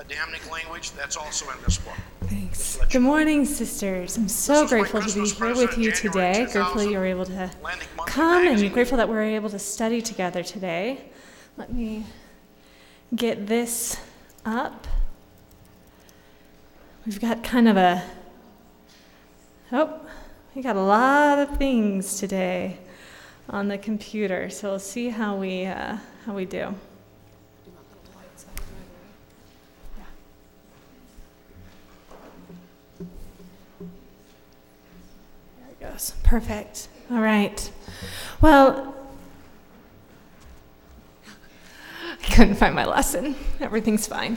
Adamic language, that's also in this book. Thanks. Good morning, sisters. I'm so grateful to be here with you today. Grateful you were able to come and grateful that we're able to study together today. Let me get this up. We've got we got a lot of things today on the computer, so we'll see how we do. Goes. Perfect. All right. Well, I couldn't find my lesson. Everything's fine.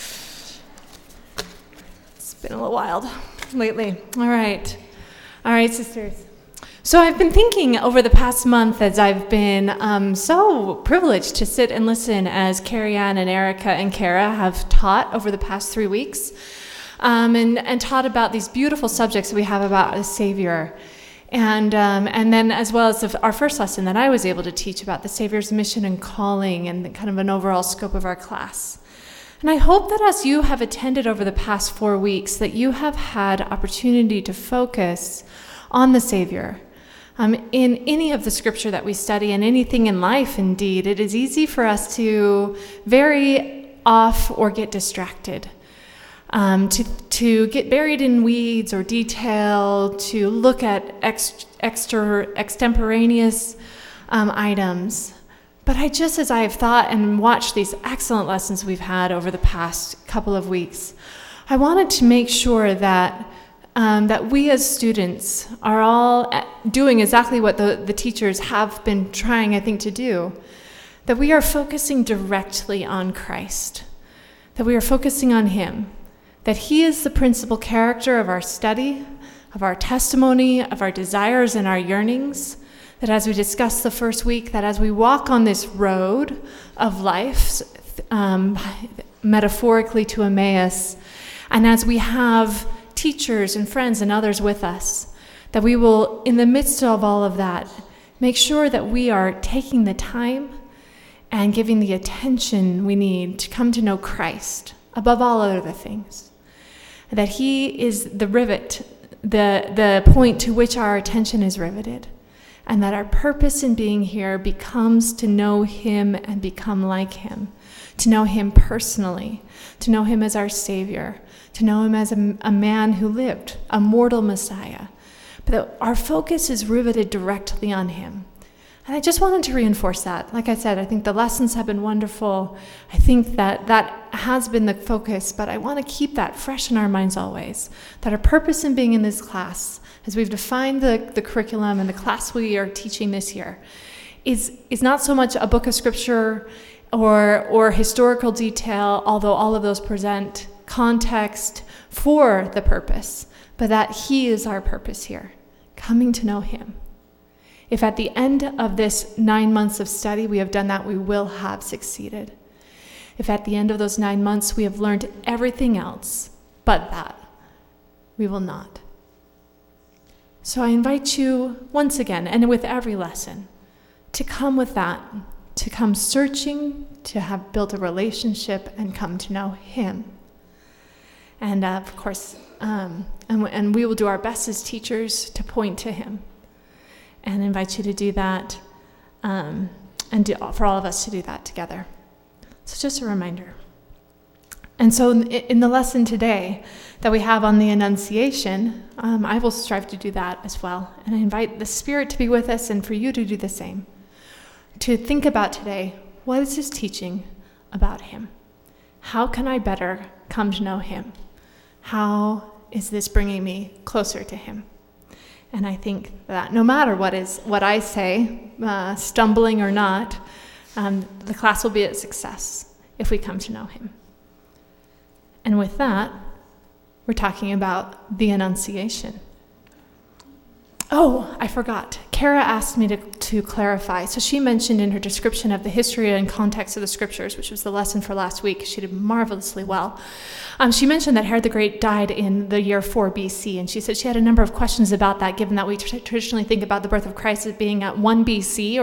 It's been a little wild lately. All right, sisters. So I've been thinking over the past month as I've been so privileged to sit and listen as Carrie Ann and Erica and Kara have taught over the past 3 weeks. And taught about these beautiful subjects that we have about a Savior. And then as well as our first lesson that I was able to teach about the Savior's mission and calling and the kind of an overall scope of our class. And I hope that as you have attended over the past 4 weeks, that you have had opportunity to focus on the Savior. In any of the scripture that we study, and anything in life, indeed, it is easy for us to vary off or get distracted. To get buried in weeds or detail, to look at extemporaneous items. But as I have thought and watched these excellent lessons we've had over the past couple of weeks, I wanted to make sure that we as students are all doing exactly what the teachers have been trying, I think, to do, that we are focusing directly on Christ, that we are focusing on Him. That He is the principal character of our study, of our testimony, of our desires and our yearnings. That as we discussed the first week, that as we walk on this road of life, metaphorically to Emmaus, and as we have teachers and friends and others with us, that we will, in the midst of all of that, make sure that we are taking the time and giving the attention we need to come to know Christ above all other things. That He is the rivet, the point to which our attention is riveted, and that our purpose in being here becomes to know Him and become like Him, to know Him personally, to know Him as our Savior, to know Him as a man who lived, a mortal Messiah, but that our focus is riveted directly on Him. And I just wanted to reinforce that. Like I said, I think the lessons have been wonderful. I think that has been the focus, but I want to keep that fresh in our minds always, that our purpose in being in this class, as we've defined the curriculum and the class we are teaching this year, is not so much a book of scripture or historical detail, although all of those present context for the purpose, but that He is our purpose here, coming to know Him. If at the end of this 9 months of study we have done that, we will have succeeded. If at the end of those 9 months we have learned everything else but that, we will not. So I invite you once again, and with every lesson, to come with that, to come searching, to have built a relationship and come to know Him. And of course, and we will do our best as teachers to point to Him. And invite you to do that, and for all of us to do that together. So just a reminder. And so in the lesson today that we have on the Annunciation, I will strive to do that as well. And I invite the Spirit to be with us and for you to do the same. To think about today, what is this teaching about Him? How can I better come to know Him? How is this bringing me closer to Him? And I think that no matter what I say, stumbling or not, the class will be a success if we come to know Him. And with that, we're talking about the Annunciation. Oh, I forgot. Kara asked me to clarify. So she mentioned in her description of the history and context of the scriptures, which was the lesson for last week, she did marvelously well. She mentioned that Herod the Great died in the year 4 BC, and she said she had a number of questions about that, given that we traditionally think about the birth of Christ as being at 1 BC or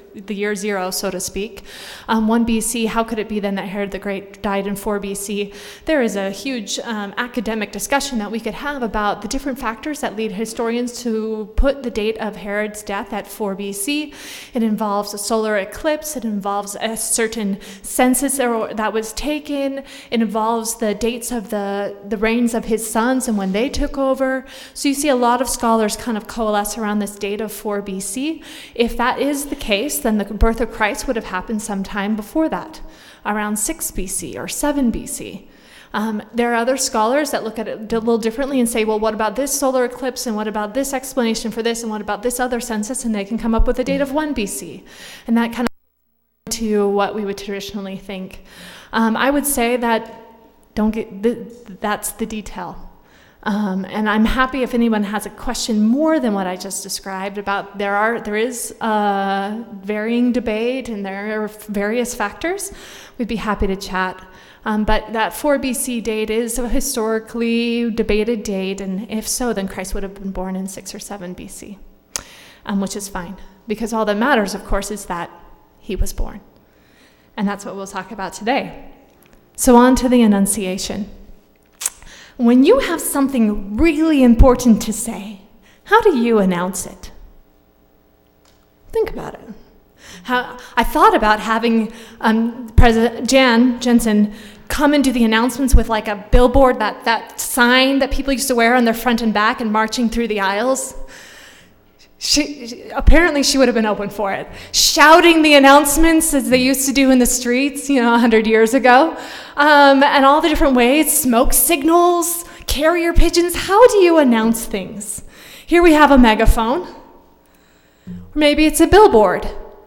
the year zero, so to speak. 1 BC, how could it be then that Herod the Great died in 4 BC? There is a huge academic discussion that we could have about the different factors that lead historians to put the date of Herod's death at 4 BC. It involves a solar eclipse. It involves a certain census that was taken. It involves the dates of the reigns of his sons and when they took over. So you see a lot of scholars kind of coalesce around this date of 4 BC. If that is the case, then the birth of Christ would have happened sometime before that, around 6 BC or 7 BC. There are other scholars that look at it a little differently and say, well, what about this solar eclipse, and what about this explanation for this, and what about this other census, and they can come up with a date of 1 BC. And that kind of to what we would traditionally think. I would say that that's the detail. And I'm happy if anyone has a question more than what I just described about there is varying debate and there are various factors. We'd be happy to chat. But that 4 BC date is a historically debated date, and if so, then Christ would have been born in 6 or 7 BC, which is fine, because all that matters, of course, is that he was born. And that's what we'll talk about today. So on to the Annunciation. When you have something really important to say, how do you announce it? Think about it. I thought about having President Jan Jensen come and do the announcements with like a billboard, that sign that people used to wear on their front and back and marching through the aisles. Apparently she would have been open for it. Shouting the announcements as they used to do in the streets, 100 years ago. And all the different ways, smoke signals, carrier pigeons. How do you announce things? Here we have a megaphone. Or maybe it's a billboard.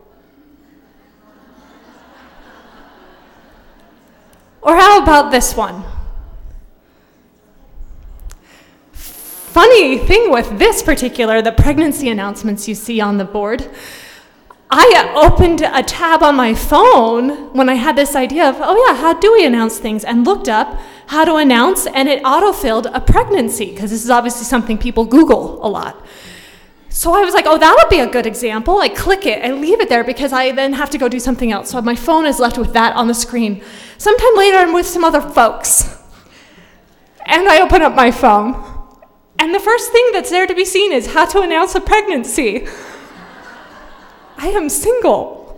Or how about this one? Funny thing with this particular, the pregnancy announcements you see on the board, I opened a tab on my phone when I had this idea of, how do we announce things? And looked up how to announce, and it autofilled a pregnancy, because this is obviously something people Google a lot. So I was like, that would be a good example. I click it, I leave it there because I then have to go do something else. So my phone is left with that on the screen. Sometime later, I'm with some other folks. And I open up my phone. And the first thing that's there to be seen is how to announce a pregnancy. I am single.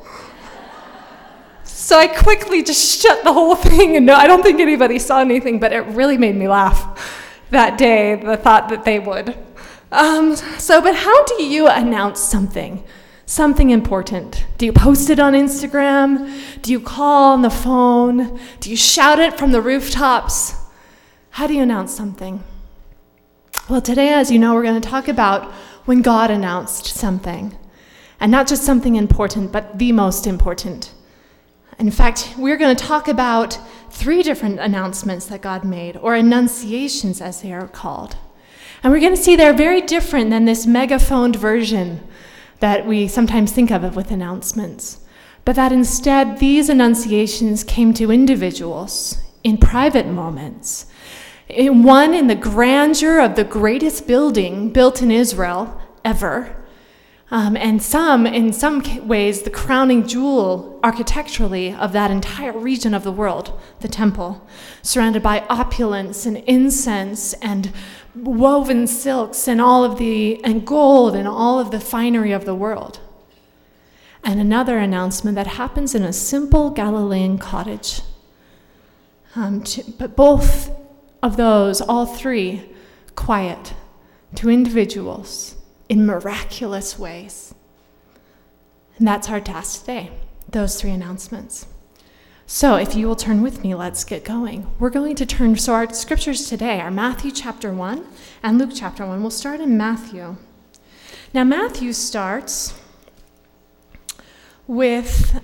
So I quickly just shut the whole thing. And no, I don't think anybody saw anything, but it really made me laugh that day, the thought that they would. But how do you announce something important? Do you post it on Instagram? Do you call on the phone? Do you shout it from the rooftops? How do you announce something? Well, today, as you know, we're going to talk about when God announced something. And not just something important, but the most important. In fact, we're going to talk about 3 different announcements that God made, or annunciations as they are called. And we're going to see they're very different than this megaphoned version that we sometimes think of with announcements. But that instead, these annunciations came to individuals in private moments. One in the grandeur of the greatest building built in Israel ever, and in some ways, the crowning jewel architecturally of that entire region of the world, the temple, surrounded by opulence and incense and woven silks and gold and all of the finery of the world. And another announcement that happens in a simple Galilean cottage. But both of those, all 3, quiet to individuals in miraculous ways. And that's our task today, those 3 announcements. So if you will turn with me, let's get going. We're going to turn, so our scriptures today are Matthew chapter 1 and Luke chapter 1. We'll start in Matthew. Now Matthew starts with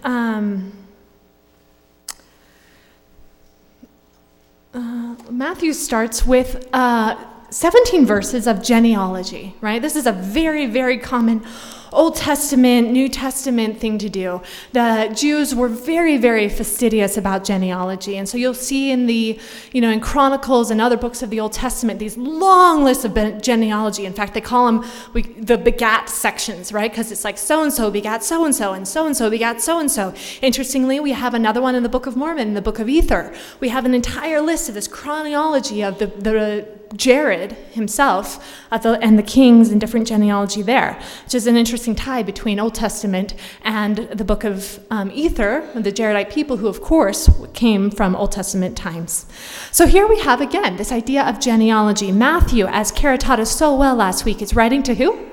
17 verses of genealogy, right? This is a very, very common Old Testament, New Testament thing to do. The Jews were very, very fastidious about genealogy. And so you'll see in in Chronicles and other books of the Old Testament, these long lists of genealogy. In fact, they call them the begat sections, right? Because it's like so-and-so begat so-and-so, and so-and-so begat so-and-so. Interestingly, we have another one in the Book of Mormon, in the Book of Ether. We have an entire list of this chronology of the Jared himself and the kings and different genealogy there, which is an interesting tie between Old Testament and the Book of Ether, the Jaredite people who, of course, came from Old Testament times. So here we have, again, this idea of genealogy. Matthew, as Kara taught us so well last week, is writing to who?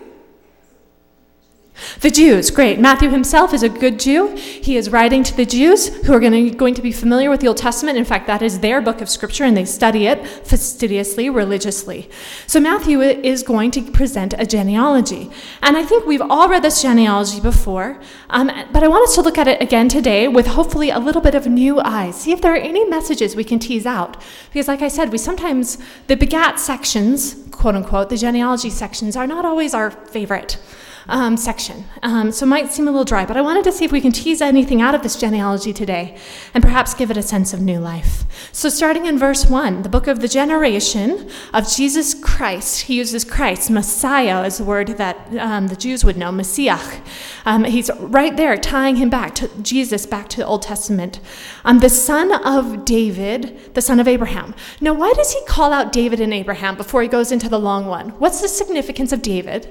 The Jews, great. Matthew himself is a good Jew. He is writing to the Jews who are going to be familiar with the Old Testament. In fact, that is their book of Scripture, and they study it fastidiously, religiously. So Matthew is going to present a genealogy. And I think we've all read this genealogy before, but I want us to look at it again today with hopefully a little bit of new eyes. See if there are any messages we can tease out. Because like I said, the begat sections, quote unquote, the genealogy sections are not always our favorite section. So it might seem a little dry, but I wanted to see if we can tease anything out of this genealogy today and perhaps give it a sense of new life. So starting in verse 1, the book of the generation of Jesus Christ. He uses Christ. Messiah is the word that the Jews would know, Messiah. He's right there tying him back to Jesus, back to the Old Testament. The son of David, the son of Abraham. Now, why does he call out David and Abraham before he goes into the long one? What's the significance of David?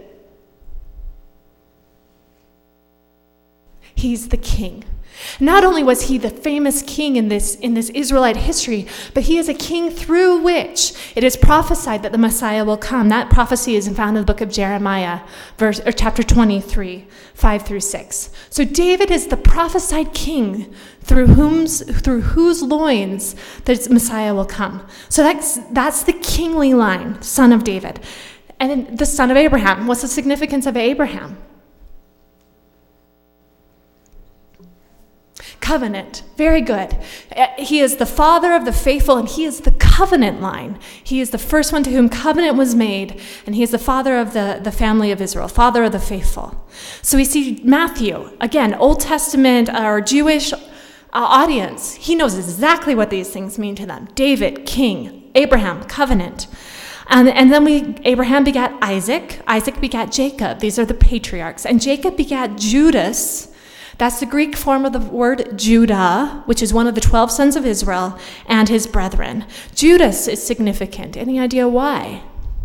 He's the king. Not only was he the famous king in this Israelite history, but he is a king through which it is prophesied that the Messiah will come. That prophecy is found in the book of Jeremiah, chapter 23, 5 through 6. So David is the prophesied king through whose loins the Messiah will come. So that's the kingly line, son of David. And then the son of Abraham. What's the significance of Abraham? Covenant. Very good. He is the father of the faithful, and he is the covenant line. He is the first one to whom covenant was made, and he is the father of the family of Israel, father of the faithful. So we see Matthew, again, Old Testament or Jewish audience. He knows exactly what these things mean to them. David, king. Abraham, covenant. And then Abraham begat Isaac. Isaac begat Jacob. These are the patriarchs. And Jacob begat Judas. That's the Greek form of the word Judah, which is one of the 12 sons of Israel, and his brethren. Judas is significant. Any idea why?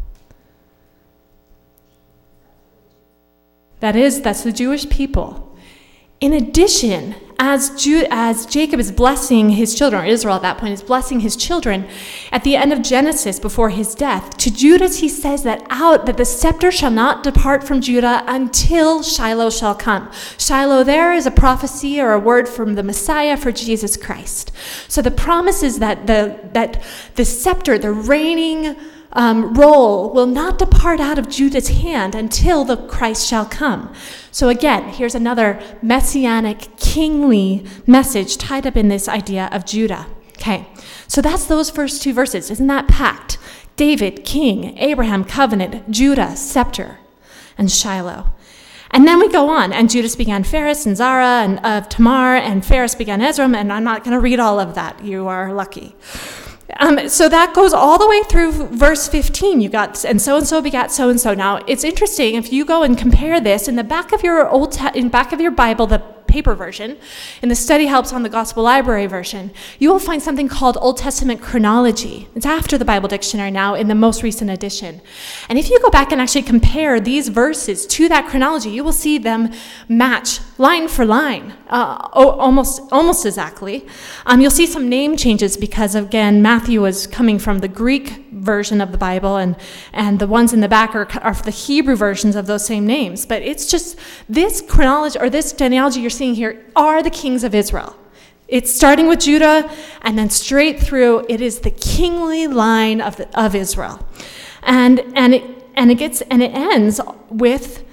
That's the Jewish people. In addition, as Jacob is blessing his children, or Israel at that point is blessing his children, at the end of Genesis, before his death, to Judas he says that the scepter shall not depart from Judah until Shiloh shall come. Shiloh there is a prophecy or a word from the Messiah for Jesus Christ. So the promise is that the scepter, the reigning role will not depart out of Judah's hand until the Christ shall come. So again, here's another messianic, kingly message tied up in this idea of Judah. Okay, so that's those first two verses. Isn't that packed? David, king, Abraham, covenant, Judah, scepter, and Shiloh. And then we go on, and Judas began Phares and Zara and of Tamar, and Phares began Ezram, and I'm not going to read all of that. You are lucky. So that goes all the way through verse 15. You got, and so begat so-and-so. Now, it's interesting, if you go and compare this, in the back of your Bible, the paper version, in the Study Helps on the Gospel Library version, you will find something called Old Testament chronology. It's after the Bible Dictionary now in the most recent edition. And if you go back and actually compare these verses to that chronology, you will see them match line for line, almost exactly. You'll see some name changes because, again, Matthew was coming from the Greek version of the Bible, and the ones in the back are the Hebrew versions of those same names. But it's just this chronology, or this genealogy you're seeing here, are the kings of Israel. It's starting with Judah, and then straight through, it is the kingly line of Israel, and it ends with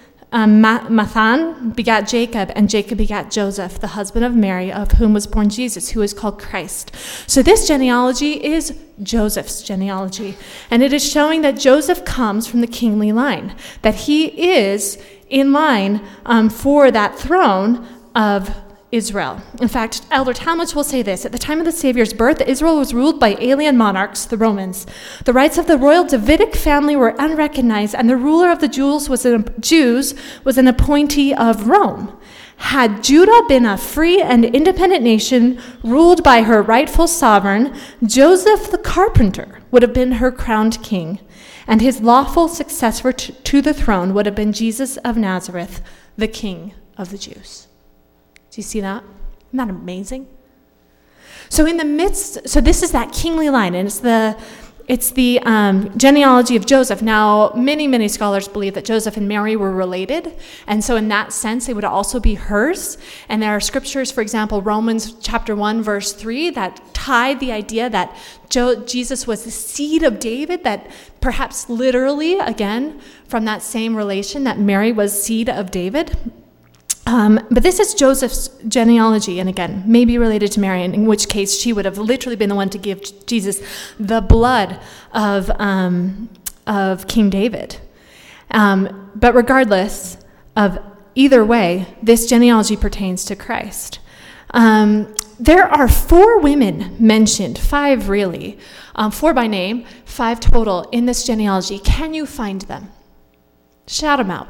Mathan begat Jacob, and Jacob begat Joseph, the husband of Mary, of whom was born Jesus, who is called Christ. So this genealogy is Joseph's genealogy, and it is showing that Joseph comes from the kingly line, that he is in line for that throne of Israel. In fact, Elder Talmage will say this: at the time of the Savior's birth, Israel was ruled by alien monarchs, the Romans. The rights of the royal Davidic family were unrecognized, and the ruler of the Jews was an appointee of Rome. Had Judah been a free and independent nation ruled by her rightful sovereign, Joseph the carpenter would have been her crowned king, and his lawful successor to the throne would have been Jesus of Nazareth, the King of the Jews. Do you see that? Isn't that amazing? So this is that kingly line, and it's the genealogy of Joseph. Now, many scholars believe that Joseph and Mary were related, and so in that sense, it would also be hers. And there are scriptures, for example, Romans chapter 1, verse 3, that tied the idea that Jesus was the seed of David, that perhaps literally, again, from that same relation, that Mary was seed of David. But this is Joseph's genealogy, and again, maybe related to Mary, in which case she would have literally been the one to give Jesus the blood of King David. But regardless of either way, this genealogy pertains to Christ. There are 4 women mentioned, 5 really, 4 by name, 5 total in this genealogy. Can you find them? Shout them out.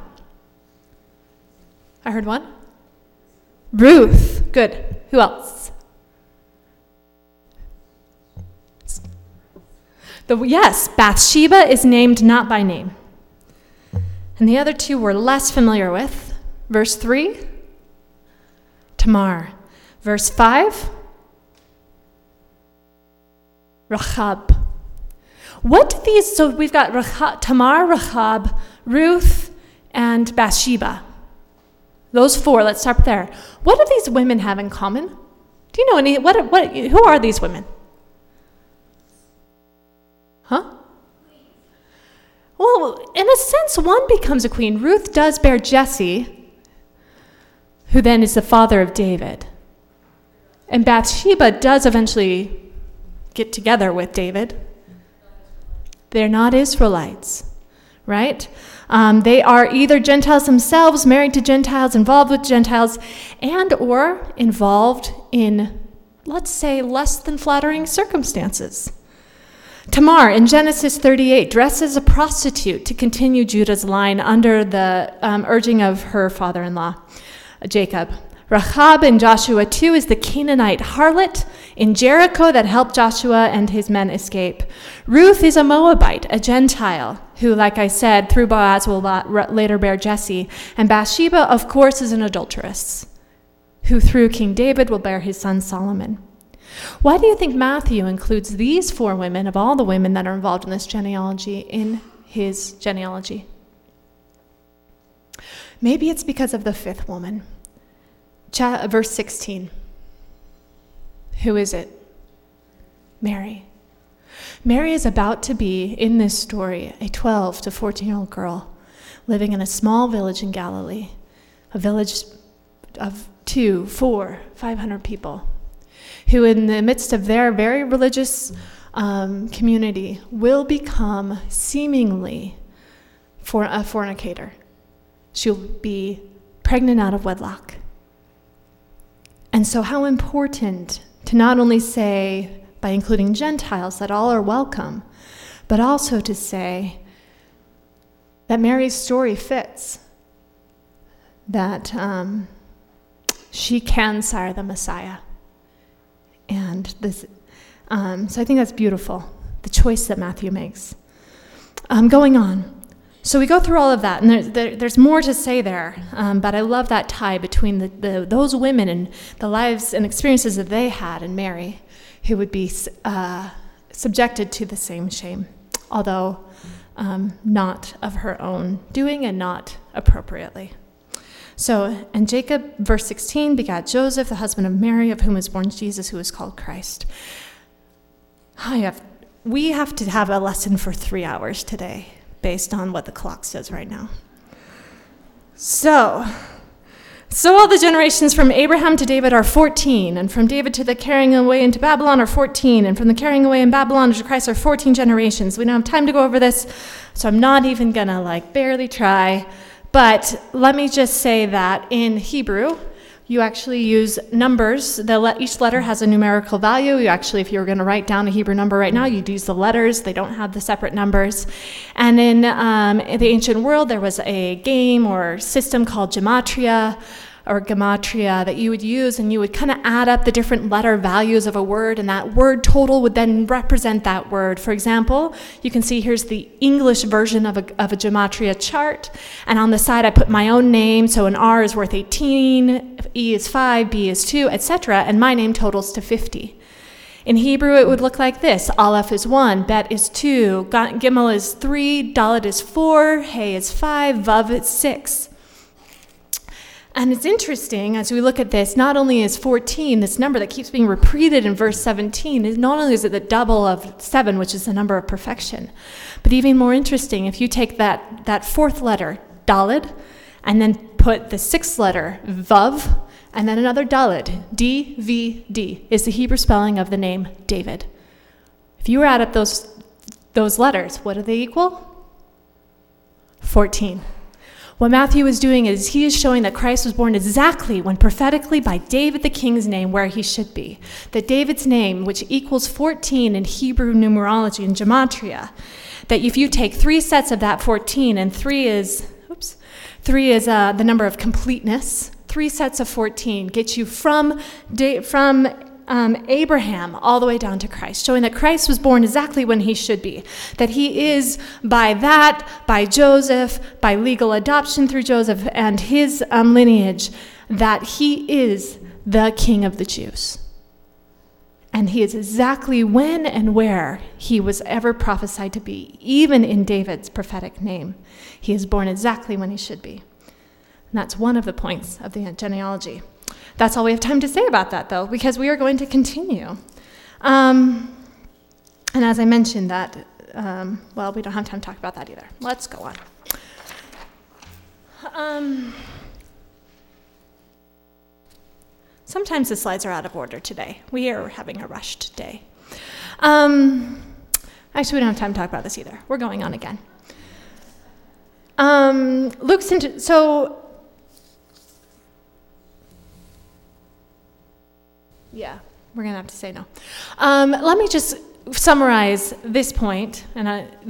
I heard one. Ruth. Good. Who else? Yes, Bathsheba is named not by name. And the other 2 we're less familiar with. Verse 3, Tamar. Verse 5, Rahab. What do these, so we've got Tamar, Rahab, Ruth, and Bathsheba. Those 4, let's start there. What do these women have in common? Do you know any, who are these women? Huh? Well, in a sense, one becomes a queen. Ruth does bear Jesse, who then is the father of David. And Bathsheba does eventually get together with David. They're not Israelites, right? They are either Gentiles themselves, married to Gentiles, involved with Gentiles, and or involved in, let's say, less than flattering circumstances. Tamar, in Genesis 38, dressed as a prostitute to continue Judah's line under the urging of her father-in-law, Jacob. Rahab in Joshua 2 is the Canaanite harlot in Jericho that helped Joshua and his men escape. Ruth is a Moabite, a Gentile, who, like I said, through Boaz will later bear Jesse. And Bathsheba, of course, is an adulteress, who through King David will bear his son Solomon. Why do you think Matthew includes these 4 women, of all the women that are involved in this genealogy, in his genealogy? Maybe it's because of the 5th woman. Verse 16. Who is it? Mary. Mary is about to be, in this story, a 12 to 14-year-old girl living in a small village in Galilee, a village of 200, 400, 500 people, who in the midst of their very religious community will become seemingly a fornicator. She'll be pregnant out of wedlock. And so how important to not only say, by including Gentiles, that all are welcome, but also to say that Mary's story fits, that she can sire the Messiah. And this, so I think that's beautiful, the choice that Matthew makes. Going on. So we go through all of that, and there's more to say there, but I love that tie between those women and the lives and experiences that they had and Mary, who would be subjected to the same shame, although not of her own doing and not appropriately. So, and Jacob, verse 16, begat Joseph, the husband of Mary, of whom is born Jesus, who is called Christ. We have to have a lesson for 3 hours today, based on what the clock says right now. So all the generations from Abraham to David are 14, and from David to the carrying away into Babylon are 14, and from the carrying away in Babylon to Christ are 14 generations. We don't have time to go over this, so I'm not even gonna barely try, But let me just say that in Hebrew, you actually use numbers. Each letter has a numerical value. If you were going to write down a Hebrew number right now, you'd use the letters. They don't have the separate numbers. And in the ancient world, there was a game or system called gematria that you would use, and you would kind of add up the different letter values of a word, and that word total would then represent that word. For example, you can see here's the English version of a gematria chart, and on the side I put my own name, so an R is worth 18, E is 5, B is 2, etc., and my name totals to 50. In Hebrew, it would look like this. Aleph is 1, Bet is 2, Gimel is 3, Dalet is 4, Hey is 5, Vav is 6. And it's interesting, as we look at this, not only is 14, this number that keeps being repeated in verse 17, not only is it the double of 7, which is the number of perfection, but even more interesting, if you take that fourth letter, Daled, and then put the sixth letter, Vav, and then another Daled, D-V-D, is the Hebrew spelling of the name David. If you add up those letters, what do they equal? 14. What Matthew is doing is he is showing that Christ was born exactly when prophetically by David the king's name where he should be. That David's name, which equals 14 in Hebrew numerology and gematria, that if you take 3 sets of that 14, and 3 is the number of completeness, 3 sets of 14 get you from Abraham all the way down to Christ, showing that Christ was born exactly when he should be, that he is by Joseph, by legal adoption through Joseph and his lineage, that he is the King of the Jews. And he is exactly when and where he was ever prophesied to be, even in David's prophetic name. He is born exactly when he should be. And that's one of the points of the genealogy. That's all we have time to say about that, though, because we are going to continue. And as I mentioned that, we don't have time to talk about that either. Let's go on. Sometimes the slides are out of order today. We are having a rushed day. Actually, we don't have time to talk about this either. We're going on again. Yeah, we're going to have to say no. Let me just summarize this point, and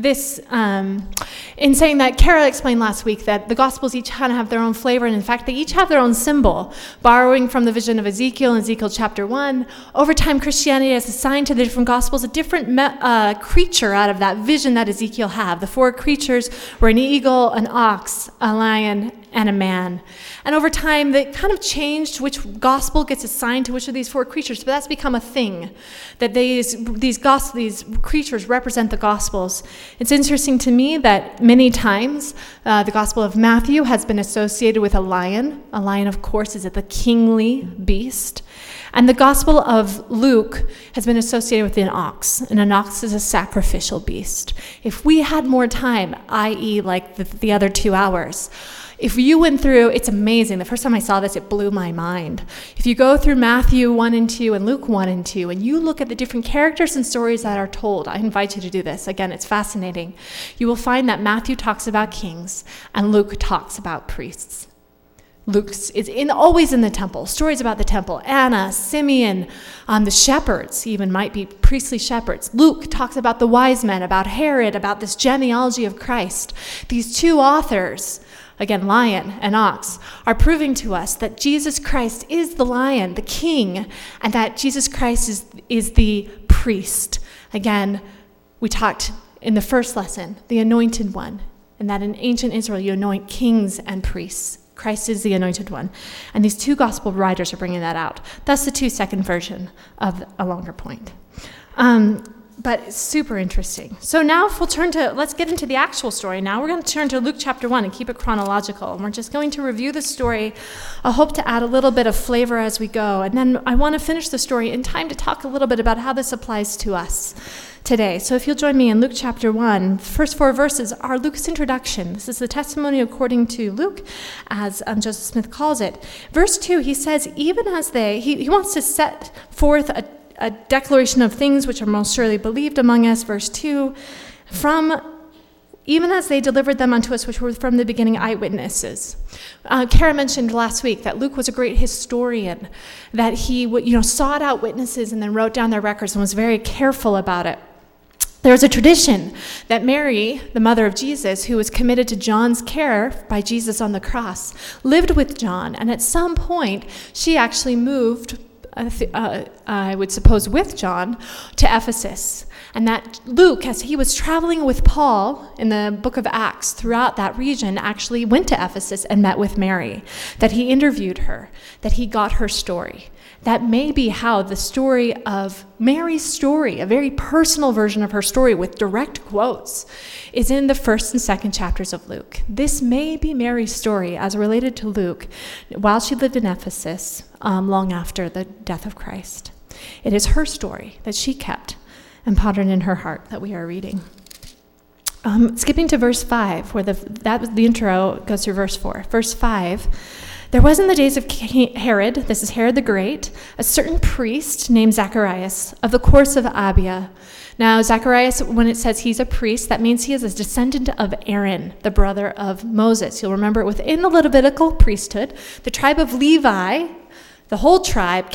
in saying that Kara explained last week that the Gospels each kind of have their own flavor, and in fact, they each have their own symbol, borrowing from the vision of Ezekiel in Ezekiel chapter 1. Over time, Christianity has assigned to the different Gospels a different creature out of that vision that Ezekiel had. The 4 creatures were an eagle, an ox, a lion, and a man. And over time, they kind of changed which gospel gets assigned to which of these 4 creatures, but that's become a thing, that these creatures represent the Gospels. It's interesting to me that many times the Gospel of Matthew has been associated with a lion. A lion, of course, is the kingly beast. And the Gospel of Luke has been associated with an ox, and an ox is a sacrificial beast. If we had more time, i.e. like the other 2 hours, if you went through, it's amazing. The first time I saw this, it blew my mind. If you go through Matthew 1 and 2 and Luke 1 and 2, and you look at the different characters and stories that are told, I invite you to do this. Again, it's fascinating. You will find that Matthew talks about kings and Luke talks about priests. Luke is always in the temple, stories about the temple. Anna, Simeon, the shepherds even might be priestly shepherds. Luke talks about the wise men, about Herod, about this genealogy of Christ. These 2 authors, again, lion and ox, are proving to us that Jesus Christ is the lion, the king, and that Jesus Christ is the priest. Again, we talked in the first lesson, the anointed one, and that in ancient Israel you anoint kings and priests. Christ is the anointed one. And these 2 gospel writers are bringing that out. That's the 2-second version of a longer point. But it's super interesting. So now if let's get into the actual story now. We're going to turn to Luke chapter 1 and keep it chronological. And we're just going to review the story. I hope to add a little bit of flavor as we go. And then I want to finish the story in time to talk a little bit about how this applies to us today. So if you'll join me in Luke chapter 1, the first 4 verses are Luke's introduction. This is the testimony according to Luke, as Joseph Smith calls it. Verse 2, he says, even as he wants to set forth a declaration of things which are most surely believed among us. Verse 2, even as they delivered them unto us, which were from the beginning eyewitnesses. Kara mentioned last week that Luke was a great historian, that he sought out witnesses and then wrote down their records and was very careful about it. There's a tradition that Mary, the mother of Jesus, who was committed to John's care by Jesus on the cross, lived with John, and at some point she actually moved, I would suppose with John, to Ephesus. And that Luke, as he was traveling with Paul in the book of Acts throughout that region, actually went to Ephesus and met with Mary, that he interviewed her, that he got her story. That may be how the story of Mary's story, a very personal version of her story with direct quotes, is in the first and second chapters of Luke. This may be Mary's story as related to Luke while she lived in Ephesus long after the death of Christ. It is her story that she kept and pondered in her heart that we are reading. Skipping to verse 5, where the intro goes through verse 4. Verse 5, there was in the days of Herod, this is Herod the Great, a certain priest named Zacharias of the course of Abia. Now, Zacharias, when it says he's a priest, that means he is a descendant of Aaron, the brother of Moses. You'll remember within the Levitical priesthood, the tribe of Levi, the whole tribe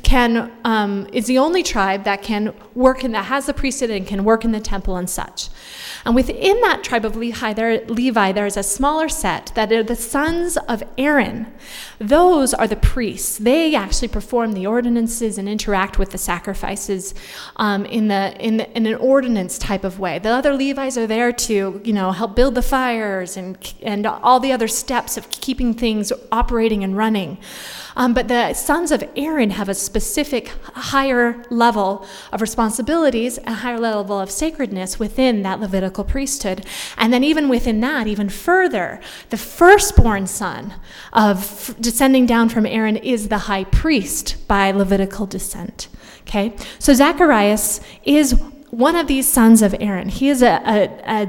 is the only tribe that can work that has the priesthood and can work in the temple and such. And within that tribe of Levi, there is a smaller set that are the sons of Aaron. Those are the priests. They actually perform the ordinances and interact with the sacrifices in an ordinance type of way. The other Levites are there to, help build the fires and all the other steps of keeping things operating and running. But the sons of Aaron have a specific higher level of responsibilities, a higher level of sacredness within that Levitical priesthood. And then even within that, even further, the firstborn son of descending down from Aaron is the high priest by Levitical descent. Okay, so Zacharias is one of these sons of Aaron. He is a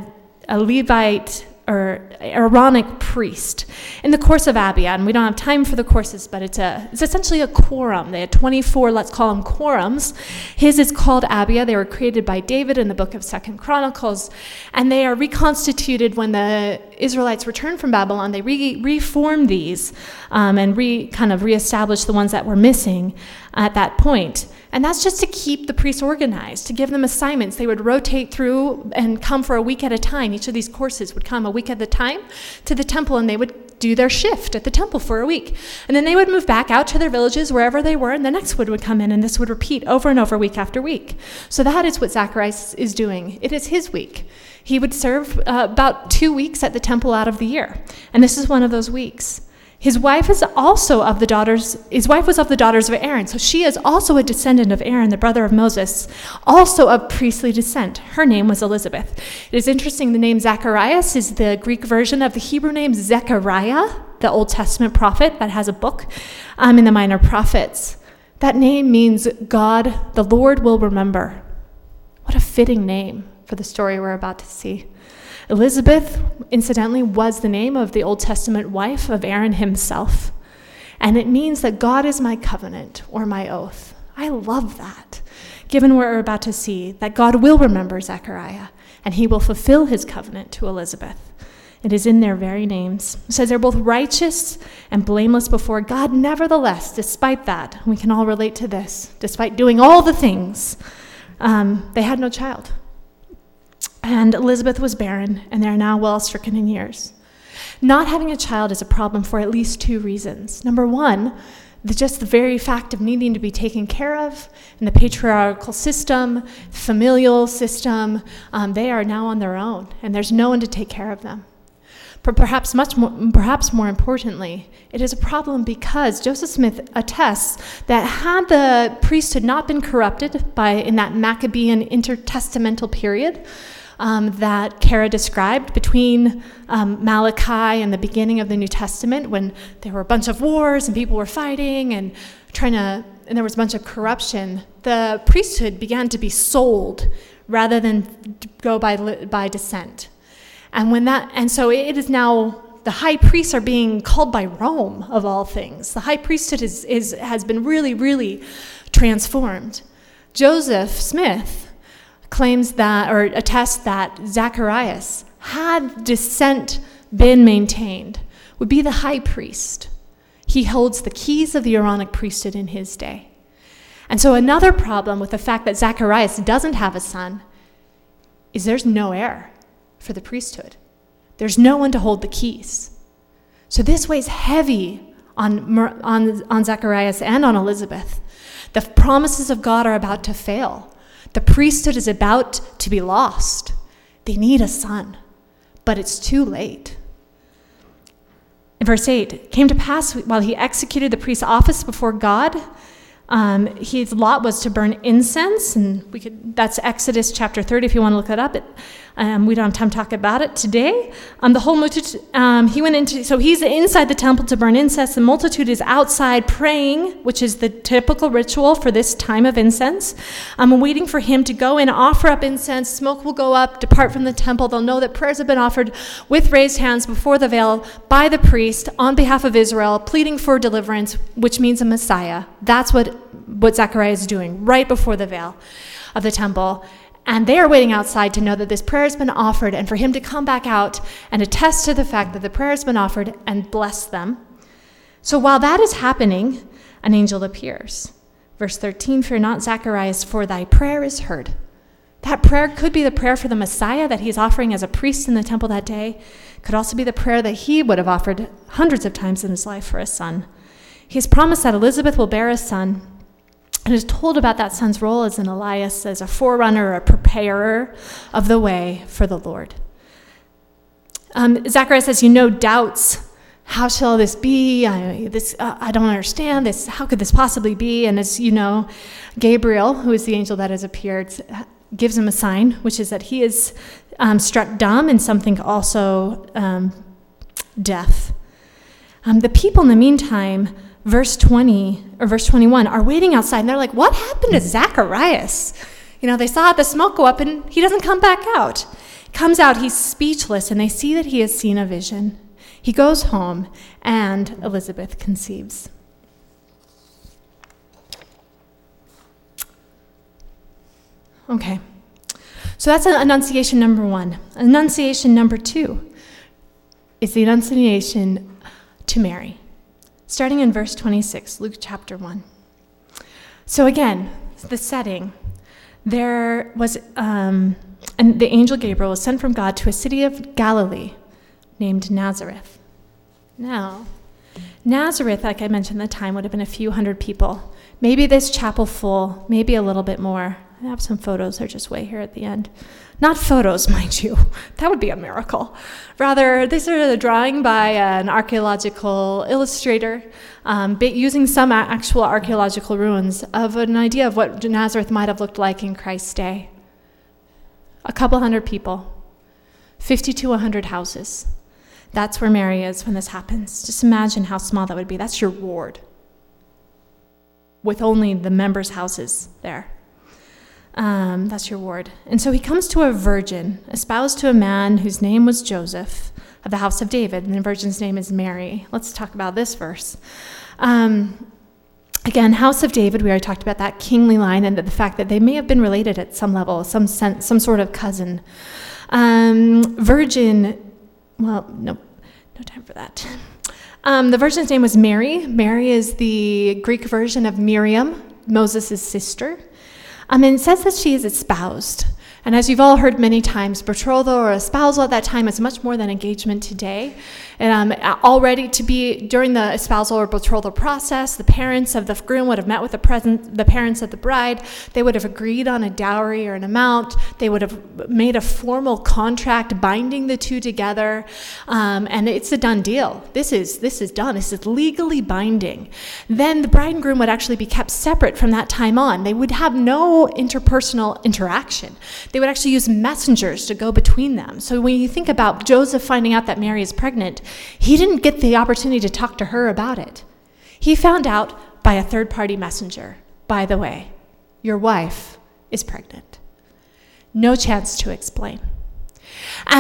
Levite or Aaronic priest in the course of Abia, and we don't have time for the courses, but it's essentially a quorum. They had 24, let's call them quorums. His is called Abia. They were created by David in the book of 2 Chronicles, and they are reconstituted when the Israelites returned from Babylon. They reformed these and reestablished the ones that were missing at that point. And that's just to keep the priests organized, to give them assignments. They would rotate through and come for a week at a time. Each of these courses would come a week at a time to the temple, and they would do their shift at the temple for a week. And then they would move back out to their villages, wherever they were, and the next one would come in, and this would repeat over and over, week after week. So that is what Zacharias is doing. It is his week. He would serve about 2 weeks at the temple out of the year, and this is one of those weeks. His wife was of the daughters of Aaron, so she is also a descendant of Aaron, the brother of Moses, also of priestly descent. Her name was Elizabeth. It is interesting, the name Zacharias is the Greek version of the Hebrew name Zechariah, the Old Testament prophet that has a book in the Minor Prophets. That name means God, the Lord will remember. What a fitting name for the story we're about to see. Elizabeth, incidentally, was the name of the Old Testament wife of Aaron himself. And it means that God is my covenant or my oath. I love that, given what we're about to see, that God will remember Zechariah and he will fulfill his covenant to Elizabeth. It is in their very names. It says they're both righteous and blameless before God. Nevertheless, despite that, we can all relate to this, despite doing all the things, they had no child. And Elizabeth was barren, and they are now well stricken in years. Not having a child is a problem for at least 2 reasons. Number one, just the very fact of needing to be taken care of in the patriarchal system, familial system, they are now on their own, and there's no one to take care of them. But perhaps more importantly, it is a problem because Joseph Smith attests that had the priesthood not been corrupted in that Maccabean intertestamental period, that Kara described between Malachi and the beginning of the New Testament, when there were a bunch of wars and people were fighting and there was a bunch of corruption, the priesthood began to be sold rather than go by descent. And so it is now the high priests are being called by Rome, of all things. The high priesthood has been really, really transformed. Joseph Smith claims that, or attests that Zacharias had descent been maintained, would be the high priest. He holds the keys of the Aaronic priesthood in his day. And so another problem with the fact that Zacharias doesn't have a son is there's no heir for the priesthood. There's no one to hold the keys. So this weighs heavy on Zacharias and on Elizabeth. The promises of God are about to fail. The priesthood is about to be lost. They need a son, but it's too late. In verse 8, it came to pass while he executed the priest's office before God, his lot was to burn incense, and that's Exodus chapter 30 if you want to look that up. We don't have time to talk about it today. The whole multitude, he's inside the temple to burn incense. The multitude is outside praying, which is the typical ritual for this time of incense. Waiting for him to go and offer up incense. Smoke will go up, depart from the temple. They'll know that prayers have been offered with raised hands before the veil by the priest on behalf of Israel, pleading for deliverance, which means a Messiah. That's what Zechariah is doing right before the veil of the temple. And they are waiting outside to know that this prayer has been offered and for him to come back out and attest to the fact that the prayer has been offered and bless them. So while that is happening, an angel appears. Verse 13, fear not, Zacharias, for thy prayer is heard. That prayer could be the prayer for the Messiah that he's offering as a priest in the temple that day. Could also be the prayer that he would have offered hundreds of times in his life for a son. He has promised that Elizabeth will bear a son, and is told about that son's role as an Elias, as a forerunner, a preparer of the way for the Lord. Zacharias says, doubts. How shall this be? I don't understand this. How could this possibly be? And as you know, Gabriel, who is the angel that has appeared, gives him a sign, which is that he is struck dumb and something also deaf. The people in the meantime, verse 20 or verse 21, are waiting outside, and they're like, what happened to Zacharias? They saw the smoke go up, and he doesn't come back out. Comes out, he's speechless, and they see that he has seen a vision. He goes home, and Elizabeth conceives. Okay, so that's Annunciation number 1. Annunciation number 2 is the Annunciation to Mary. Starting in verse 26, Luke chapter 1. So again, the setting. There was, and the angel Gabriel was sent from God to a city of Galilee named Nazareth. Now, Nazareth, like I mentioned at the time, would have been a few hundred people. Maybe this chapel full, maybe a little bit more. I have some photos, they're just way here at the end. Not photos, mind you. That would be a miracle. Rather, these are a drawing by an archaeological illustrator using some actual archaeological ruins of an idea of what Nazareth might have looked like in Christ's day. A couple hundred people, 50 to 100 houses. That's where Mary is when this happens. Just imagine how small that would be. That's your ward, with only the members' houses there. That's your ward. And so he comes to a virgin, espoused to a man whose name was Joseph, of the house of David, and the virgin's name is Mary. Let's talk about this verse. Again, house of David, we already talked about that kingly line and the fact that they may have been related at some level, some sort of cousin. Virgin, well, no time for that. The virgin's name was Mary. Mary is the Greek version of Miriam, Moses' sister. And it says that she is espoused. And as you've all heard many times, betrothal or espousal at that time is much more than engagement today. And already to be during the espousal or betrothal process, the parents of the groom would have met with the parents of the bride. They would have agreed on a dowry or an amount. They would have made a formal contract binding the two together. And it's a done deal. This is done. This is legally binding. Then the bride and groom would actually be kept separate from that time on. They would have no interpersonal interaction. They would actually use messengers to go between them. So when you think about Joseph finding out that Mary is pregnant, he didn't get the opportunity to talk to her about it. He found out by a third-party messenger. By the way, your wife is pregnant. No chance to explain. And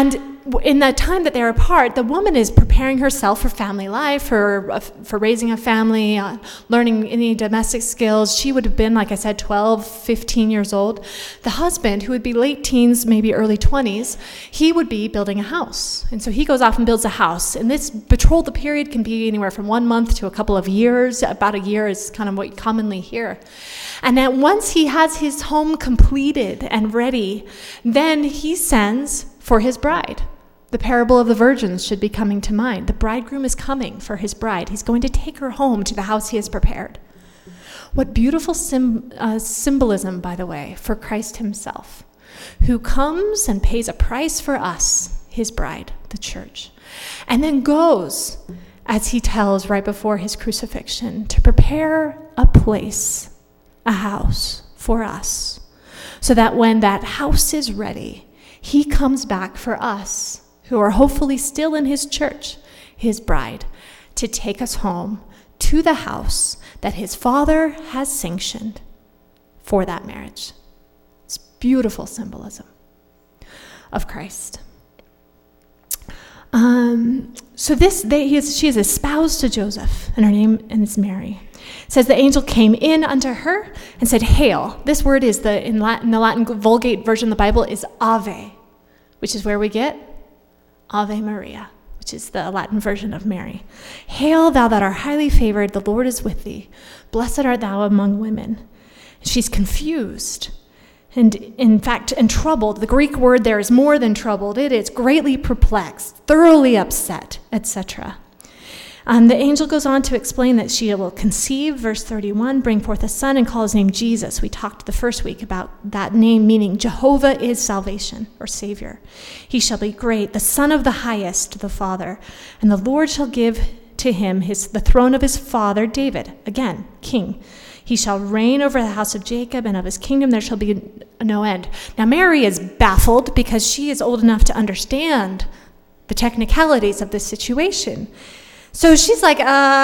in that time that they're apart, the woman is preparing herself for family life, for raising a family, learning any domestic skills. She would have been, like I said, 12, 15 years old. The husband, who would be late teens, maybe early 20s, he would be building a house. And so he goes off and builds a house. And this betrothal period can be anywhere from 1 month to a couple of years. About a year is kind of what you commonly hear. And then once he has his home completed and ready, then he sends for his bride. The parable of the virgins should be coming to mind. The bridegroom is coming for his bride. He's going to take her home to the house he has prepared. What beautiful symbolism, by the way, for Christ himself, who comes and pays a price for us, his bride, the church, and then goes, as he tells right before his crucifixion, to prepare a place, a house for us, so that when that house is ready, he comes back for us, who are hopefully still in his church, his bride, to take us home to the house that his Father has sanctioned for that marriage. It's beautiful symbolism of Christ. She is espoused to Joseph, and her name is Mary. It says the angel came in unto her and said, "Hail." This word is in the Latin Vulgate version of the Bible is Ave, which is where we get Ave Maria, which is the Latin version of Mary. "Hail, thou that art highly favored, the Lord is with thee. Blessed art thou among women." She's confused and, in fact, and troubled. The Greek word there is more than troubled. It is greatly perplexed, thoroughly upset, etc. The angel goes on to explain that she will conceive, verse 31, bring forth a son and call his name Jesus. We talked the first week about that name meaning Jehovah is salvation or Savior. He shall be great, the Son of the Highest, the Father, and the Lord shall give to him the throne of his father David, again, king. He shall reign over the house of Jacob, and of his kingdom there shall be no end. Now Mary is baffled because she is old enough to understand the technicalities of this situation. So she's like,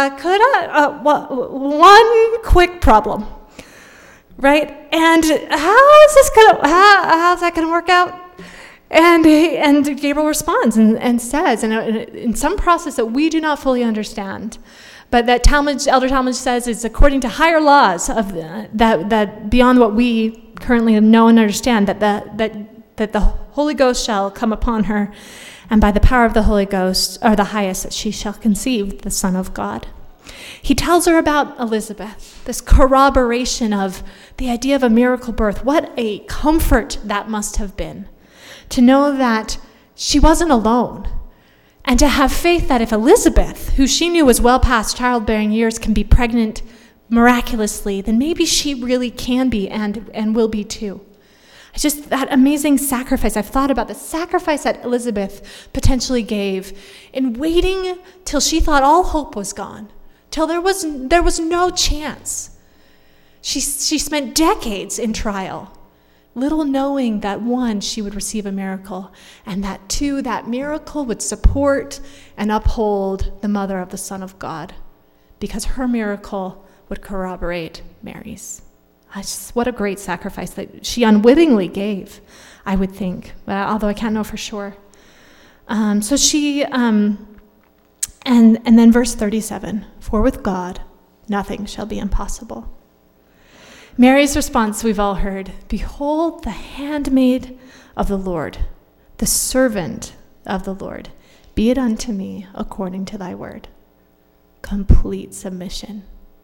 one quick problem, right? And how's that gonna work out? And Gabriel responds and says, in some process that we do not fully understand, but that Elder Talmage says is according to higher laws of that beyond what we currently know and understand, that the Holy Ghost shall come upon her, and by the power of the Holy Ghost, or the highest, that she shall conceive the Son of God. He tells her about Elizabeth, this corroboration of the idea of a miracle birth. What a comfort that must have been, to know that she wasn't alone, and to have faith that if Elizabeth, who she knew was well past childbearing years, can be pregnant miraculously, then maybe she really can be and will be too. It's just that amazing sacrifice. I've thought about the sacrifice that Elizabeth potentially gave in waiting till she thought all hope was gone, till there was no chance. She spent decades in trial, little knowing that, one, she would receive a miracle, and that, two, that miracle would support and uphold the mother of the Son of God, because her miracle would corroborate Mary's. What a great sacrifice that she unwittingly gave, I would think, although I can't know for sure. So she, and then verse 37, "For with God nothing shall be impossible." Mary's response we've all heard, "Behold the handmaid of the Lord, the servant of the Lord. Be it unto me according to thy word." Complete submission.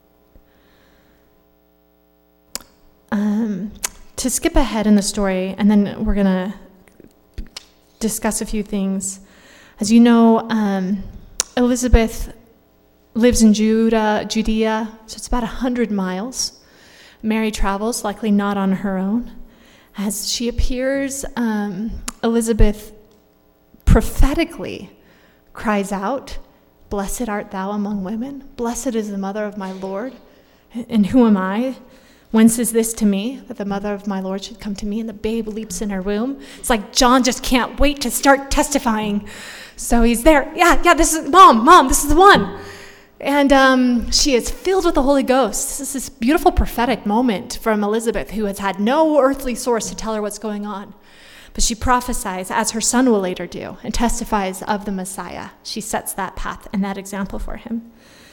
To skip ahead in the story, and then we're going to discuss a few things. As you know, Elizabeth lives in Judea, so it's about 100 miles. Mary travels, likely not on her own. As she appears, Elizabeth prophetically cries out, "Blessed art thou among women. Blessed is the mother of my Lord. And who am I? Whence is this to me, that the mother of my Lord should come to me?" And the babe leaps in her womb. It's like John just can't wait to start testifying. So he's there. Yeah, this is mom, this is the one. And she is filled with the Holy Ghost. This is this beautiful prophetic moment from Elizabeth, who has had no earthly source to tell her what's going on. but she prophesies, as her son will later do, and testifies of the Messiah. She sets that path and that example for him.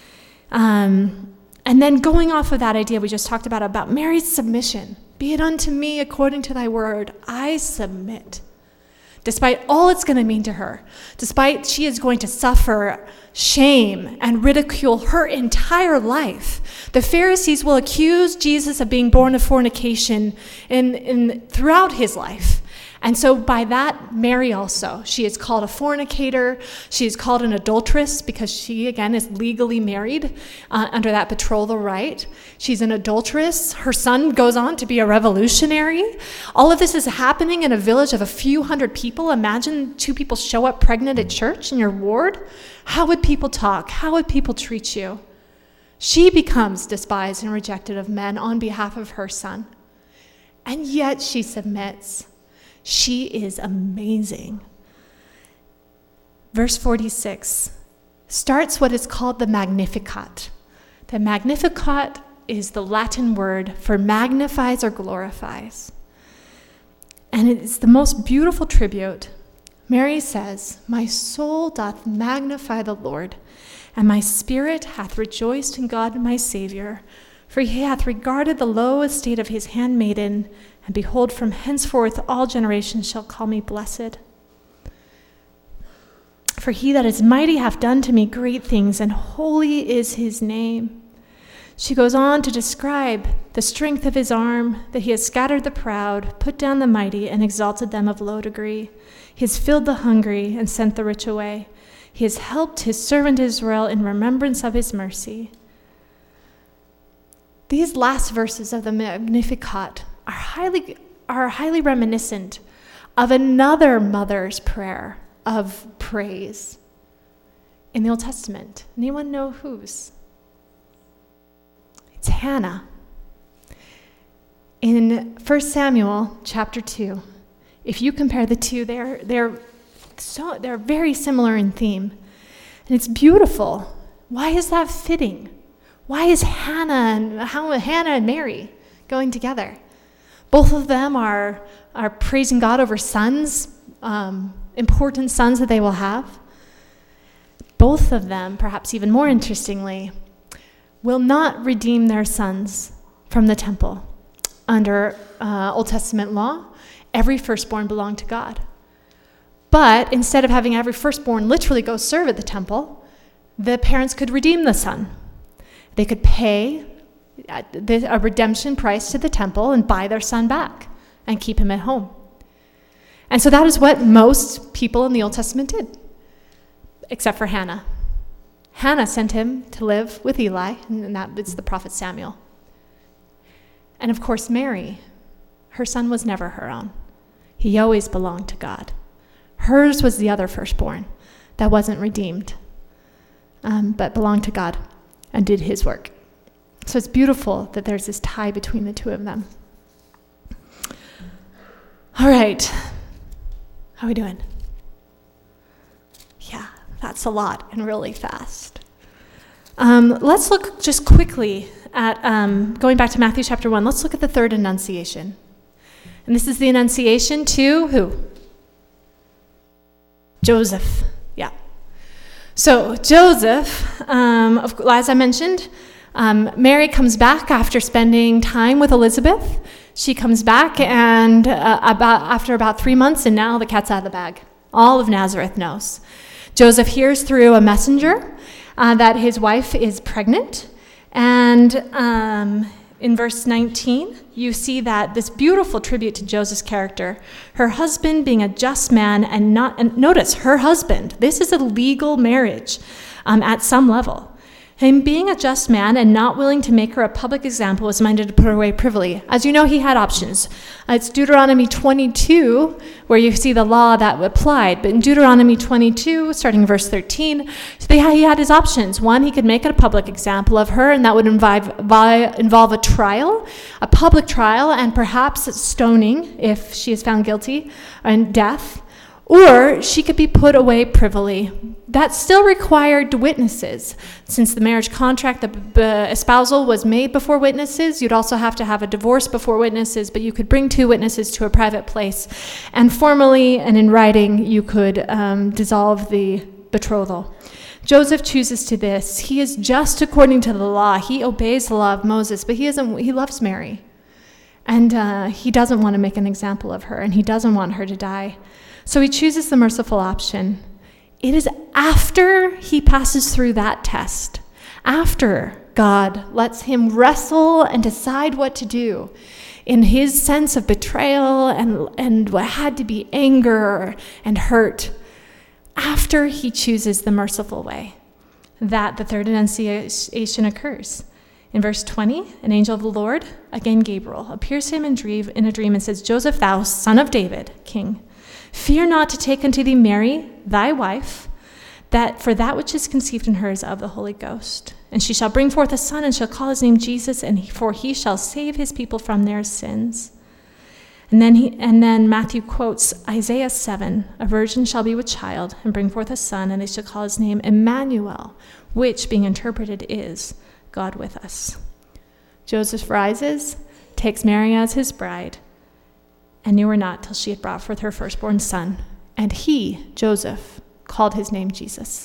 And then going off of that idea we just talked about Mary's submission. Be it unto me according to thy word, I submit. Despite all it's going to mean to her, despite she is going to suffer shame and ridicule her entire life, the Pharisees will accuse Jesus of being born of fornication throughout his life. And so by that, Mary also, she is called a fornicator. She is called an adulteress because she, again, is legally married under that betrothal right. She's an adulteress. Her son goes on to be a revolutionary. All of this is happening in a village of a few hundred people. Imagine 2 people show up pregnant at church in your ward. How would people talk? How would people treat you? She becomes despised and rejected of men on behalf of her son. And yet she submits. She is amazing. Verse 46 starts what is called the Magnificat. The Magnificat is the Latin word for magnifies or glorifies. And it is the most beautiful tribute. Mary says, my soul doth magnify the Lord, and my spirit hath rejoiced in God my Savior, for he hath regarded the low estate of his handmaiden, and behold, from henceforth all generations shall call me blessed. For he that is mighty hath done to me great things, and holy is his name. She goes on to describe the strength of his arm, that he has scattered the proud, put down the mighty, and exalted them of low degree. He has filled the hungry and sent the rich away. He has helped his servant Israel in remembrance of his mercy. These last verses of the Magnificat are highly reminiscent of another mother's prayer of praise in the Old Testament. Anyone know whose? It's Hannah. In 1 Samuel chapter 2, if you compare the two, they're very similar in theme. And it's beautiful. Why is that fitting? Why is Hannah and Mary going together? Both of them are praising God over sons, important sons that they will have. Both of them, perhaps even more interestingly, will not redeem their sons from the temple. Under Old Testament law, every firstborn belonged to God. But instead of having every firstborn literally go serve at the temple, the parents could redeem the son. They could pay a redemption price to the temple and buy their son back and keep him at home. And so that is what most people in the Old Testament did, except for Hannah. Hannah sent him to live with Eli, and that is the prophet Samuel. And of course, Mary, her son was never her own. He always belonged to God. Hers was the other firstborn that wasn't redeemed, but belonged to God and did his work. So it's beautiful that there's this tie between the two of them. All right. How are we doing? Yeah, that's a lot and really fast. Let's look just quickly at, going back to Matthew chapter 1, let's look at the third Annunciation. And this is the Annunciation to who? Joseph. Yeah. So Joseph, as I mentioned, Mary comes back after spending time with Elizabeth. She comes back and after about 3 months, and now the cat's out of the bag. All of Nazareth knows. Joseph hears through a messenger that his wife is pregnant. And in verse 19, you see that this beautiful tribute to Joseph's character, her husband being a just man and notice, her husband, this is a legal marriage at some level. Him being a just man and not willing to make her a public example was minded to put her away privily. As you know, he had options. It's Deuteronomy 22, where you see the law that applied. But in Deuteronomy 22, starting verse 13, he had his options. One, he could make a public example of her, and that would involve a trial, a public trial, and perhaps stoning if she is found guilty, and death. Or she could be put away privily. That still required witnesses. Since the marriage contract, the espousal was made before witnesses, you'd also have to have a divorce before witnesses, but you could bring 2 witnesses to a private place. And formally and in writing, you could dissolve the betrothal. Joseph chooses to this. He is just according to the law. He obeys the law of Moses, but he loves Mary. And he doesn't want to make an example of her, and he doesn't want her to die. So he chooses the merciful option. It is after he passes through that test, after God lets him wrestle and decide what to do in his sense of betrayal and what had to be anger and hurt, after he chooses the merciful way, that the third annunciation occurs. In verse 20, an angel of the Lord, again Gabriel, appears to him in a dream and says, Joseph, thou son of David, king, fear not to take unto thee Mary, thy wife, for that which is conceived in her is of the Holy Ghost. And she shall bring forth a son, and shall call his name Jesus, for he shall save his people from their sins. And then Matthew quotes Isaiah 7, a virgin shall be with child, and bring forth a son, and they shall call his name Emmanuel, which, being interpreted, is God with us. Joseph rises, takes Mary as his bride, and knew her not till she had brought forth her firstborn son. And he, Joseph, called his name Jesus.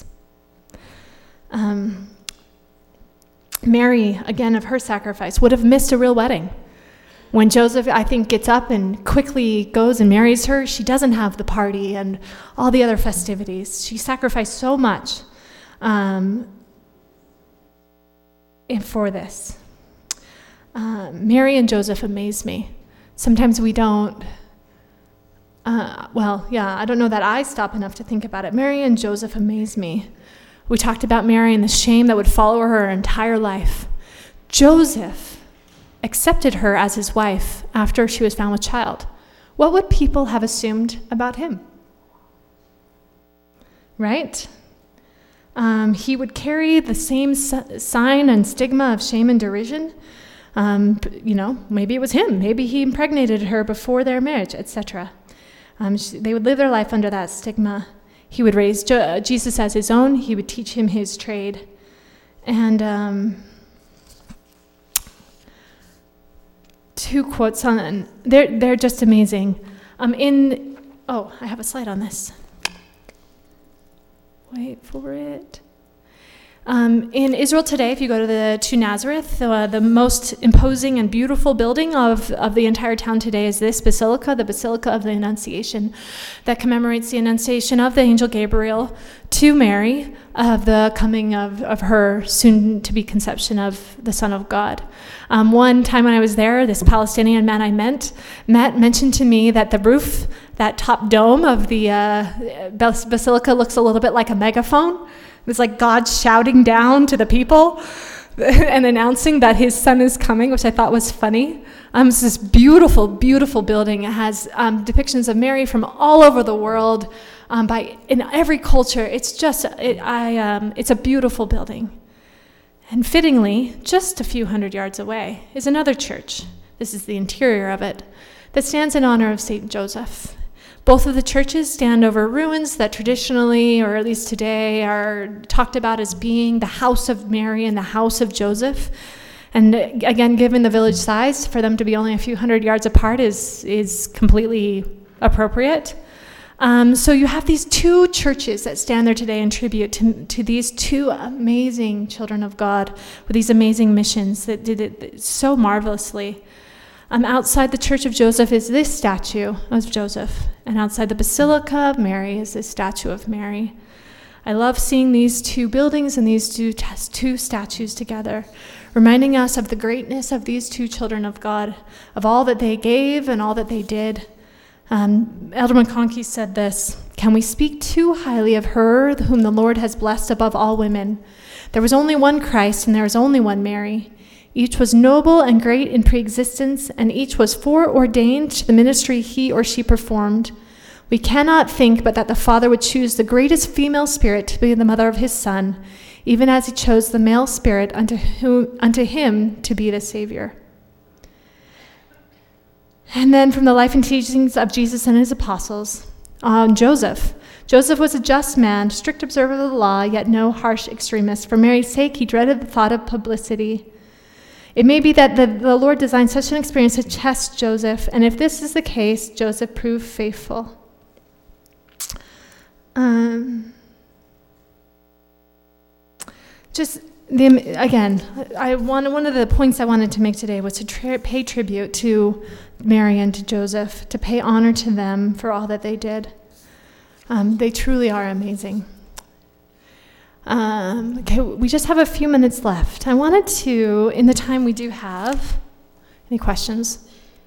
Mary, again, of her sacrifice, would have missed a real wedding. When Joseph, I think, gets up and quickly goes and marries her, she doesn't have the party and all the other festivities. She sacrificed so much for this. Mary and Joseph amaze me. Sometimes we don't, I don't know that I stop enough to think about it. Mary and Joseph amaze me. We talked about Mary and the shame that would follow her entire life. Joseph accepted her as his wife after she was found with child. What would people have assumed about him? Right? He would carry the same sign and stigma of shame and derision. Maybe it was him. Maybe he impregnated her before their marriage, etc. They would live their life under that stigma. He would raise Jesus as his own. He would teach him his trade. And 2 quotes on, they're just amazing. I have a slide on this. Wait for it. In Israel today, if you go to Nazareth, the most imposing and beautiful building of the entire town today is this basilica, the Basilica of the Annunciation, that commemorates the Annunciation of the angel Gabriel to Mary of the coming of her soon-to-be conception of the Son of God. One time when I was there, this Palestinian man I met mentioned to me that the roof, that top dome of the basilica looks a little bit like a megaphone. It was like God shouting down to the people and announcing that his son is coming, which I thought was funny. It's this beautiful, beautiful building. It has depictions of Mary from all over the world, in every culture. It's a beautiful building. And fittingly, just a few hundred yards away is another church. This is the interior of it, that stands in honor of St. Joseph. Both of the churches stand over ruins that traditionally, or at least today, are talked about as being the house of Mary and the house of Joseph. And again, given the village size, for them to be only a few hundred yards apart is completely appropriate. So you have these 2 churches that stand there today in tribute to these 2 amazing children of God with these amazing missions that did it so marvelously. Outside the Church of Joseph is this statue of Joseph, and outside the Basilica of Mary is this statue of Mary. I love seeing these 2 buildings and these 2 statues together, reminding us of the greatness of these 2 children of God, of all that they gave and all that they did. Elder McConkie said this: "Can we speak too highly of her whom the Lord has blessed above all women? There was only one Christ, and there was only one Mary. Each was noble and great in pre-existence, and each was foreordained to the ministry he or she performed. We cannot think but that the Father would choose the greatest female spirit to be the mother of his Son, even as he chose the male spirit unto him to be the Savior." And then from the life and teachings of Jesus and his apostles, Joseph. Joseph was a just man, strict observer of the law, yet no harsh extremist. For Mary's sake, he dreaded the thought of publicity. It may be that the Lord designed such an experience to test Joseph, and if this is the case, Joseph proved faithful. One of the points I wanted to make today was to pay tribute to Mary and to Joseph, to pay honor to them for all that they did. They truly are amazing. We just have a few minutes left. I wanted to, in the time we do have, any questions?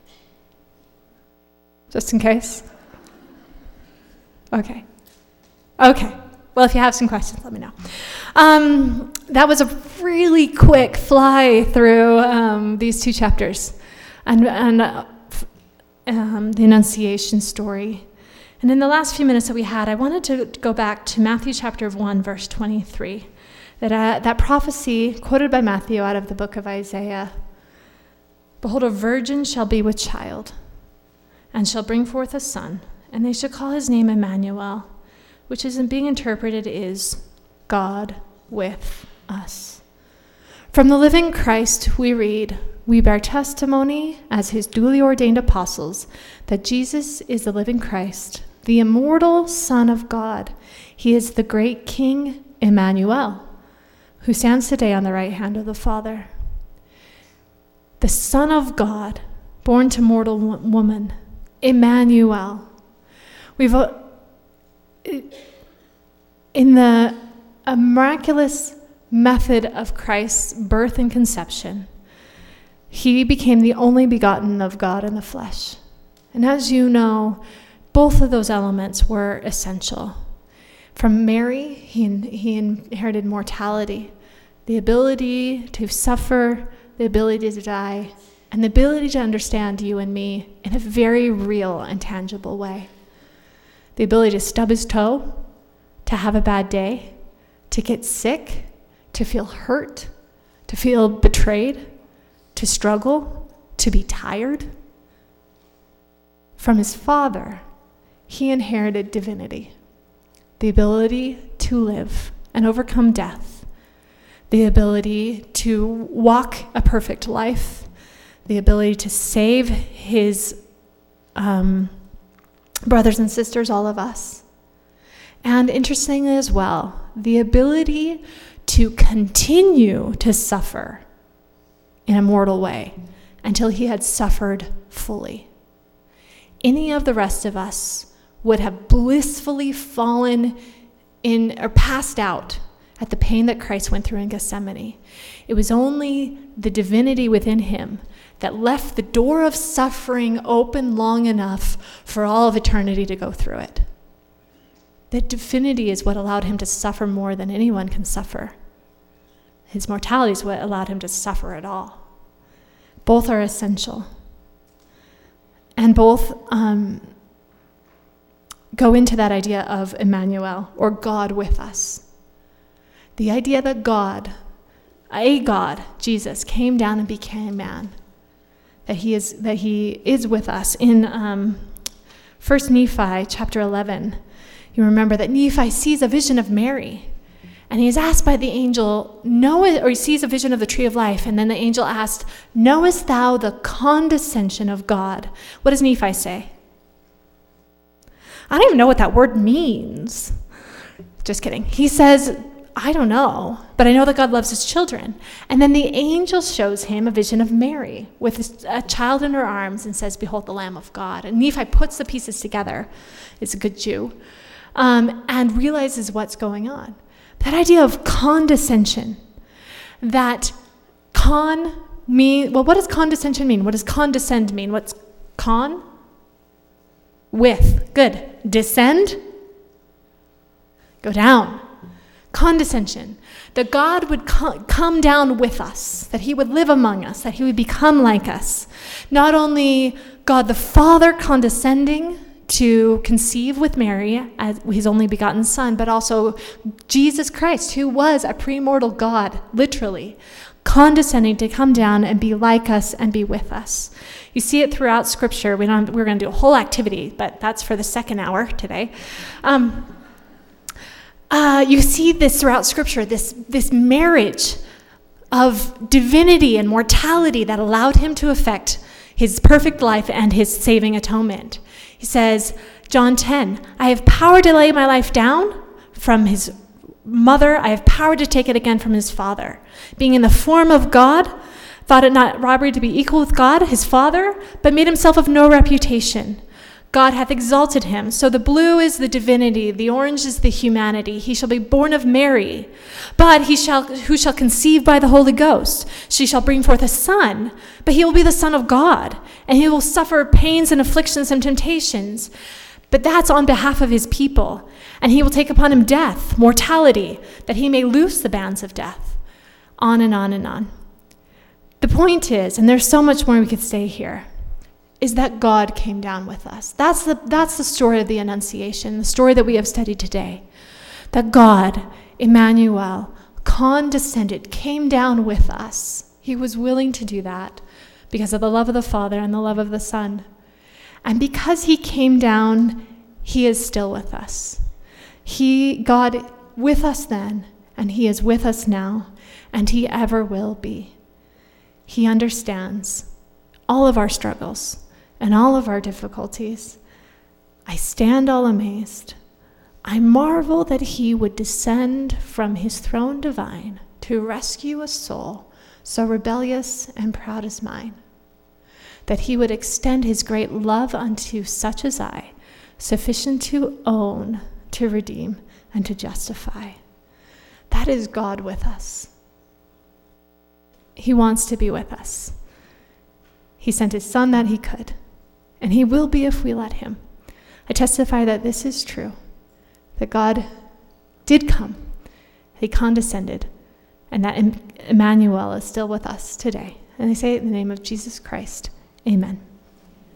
Just in case? Okay. Well, if you have some questions, let me know. That was a really quick fly through these two chapters and the Annunciation story. And in the last few minutes that we had, I wanted to go back to Matthew chapter 1, verse 23. That prophecy quoted by Matthew out of the book of Isaiah. Behold, a virgin shall be with child, and shall bring forth a son, and they shall call his name Emmanuel, which is being interpreted is God with us. From the living Christ we read, we bear testimony as his duly ordained apostles that Jesus is the living Christ, the immortal Son of God. He is the great King Emmanuel, who stands today on the right hand of the Father. The Son of God, born to mortal woman, Emmanuel. In the miraculous method of Christ's birth and conception, he became the only begotten of God in the flesh. And as you know, both of those elements were essential. From Mary, he inherited mortality, the ability to suffer, the ability to die, and the ability to understand you and me in a very real and tangible way. The ability to stub his toe, to have a bad day, to get sick, to feel hurt, to feel betrayed, to struggle, to be tired. From his Father, he inherited divinity, the ability to live and overcome death, the ability to walk a perfect life, the ability to save his brothers and sisters, all of us. And interestingly as well, the ability to continue to suffer in a mortal way until he had suffered fully. Any of the rest of us would have blissfully fallen in or passed out at the pain that Christ went through in Gethsemane. It was only the divinity within him that left the door of suffering open long enough for all of eternity to go through it. That divinity is what allowed him to suffer more than anyone can suffer. His mortality is what allowed him to suffer at all. Both are essential. And both go into that idea of Emmanuel, or God with us. The idea that God, Jesus, came down and became man. That he is with us. In 1 Nephi chapter 11, you remember that Nephi sees a vision of Mary. And he is asked by the angel, he sees a vision of the tree of life. And then the angel asked, knowest thou the condescension of God? What does Nephi say? I don't even know what that word means. Just kidding. He says, I don't know, but I know that God loves his children. And then the angel shows him a vision of Mary with a child in her arms and says, behold the Lamb of God. And Nephi puts the pieces together. It's a good Jew. And realizes what's going on. That idea of condescension, what does condescension mean? What does condescend mean? What's con? With. Good. Descend? Go down. Condescension. That God would come down with us, that he would live among us, that he would become like us. Not only God the Father condescending to conceive with Mary as his only begotten son, but also Jesus Christ, who was a premortal God, literally, condescending to come down and be like us and be with us. You see it throughout Scripture. We're going to do a whole activity, but that's for the second hour today. You see this throughout Scripture, this marriage of divinity and mortality that allowed him to effect his perfect life and his saving atonement. He says, John 10, I have power to lay my life down from his mother. I have power to take it again from his father. Being in the form of God, thought it not robbery to be equal with God, his father, but made himself of no reputation. God hath exalted him. So the blue is the divinity, the orange is the humanity. He shall be born of Mary, but who shall conceive by the Holy Ghost? She shall bring forth a son, but he will be the Son of God, and he will suffer pains and afflictions and temptations. But that's on behalf of his people, and he will take upon him death, mortality, that he may loose the bands of death. On and on and on. The point is, and there's so much more we could say here, is that God came down with us. That's the story of the Annunciation, the story that we have studied today. That God, Emmanuel, condescended, came down with us. He was willing to do that because of the love of the Father and the love of the Son. And because he came down, he is still with us. God with us then, and he is with us now, and he ever will be. He understands all of our struggles and all of our difficulties. I stand all amazed. I marvel that he would descend from his throne divine to rescue a soul so rebellious and proud as mine, that he would extend his great love unto such as I, sufficient to own, to redeem, and to justify. That is God with us. He wants to be with us. He sent his son that he could, and he will be if we let him. I testify that this is true, that God did come, he condescended, and that Emmanuel is still with us today. And I say it in the name of Jesus Christ. Amen.